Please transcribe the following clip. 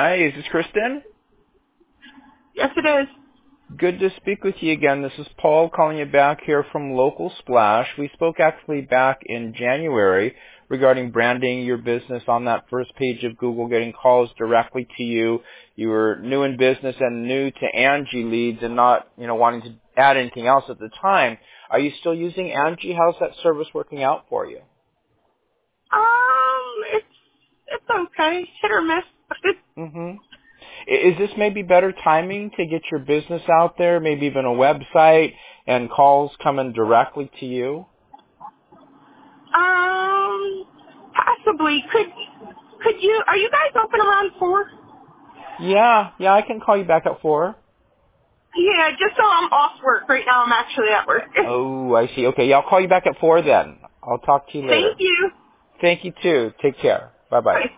Hi, is this Kristen? Yes, it is. Good to speak with you again. This is Paul calling you back here from Local Splash. We spoke actually back in January regarding branding your business on that first page of Google, getting calls directly to you. You were new in business and new to Angie Leads and not, wanting to add anything else at the time. Are you still using Angie? How's that service working out for you? It's okay. Hit or miss. Mm-hmm. Is this maybe better timing to get your business out there, maybe even a website and calls coming directly to you? Possibly. Could you? Are you guys open around 4? Yeah, I can call you back at 4. Yeah, just so I'm off work right now. I'm actually at work. Oh, I see. Okay, yeah, I'll call you back at 4 then. I'll talk to you Thank later. you. Thank you too. Take care. Bye-bye. Bye.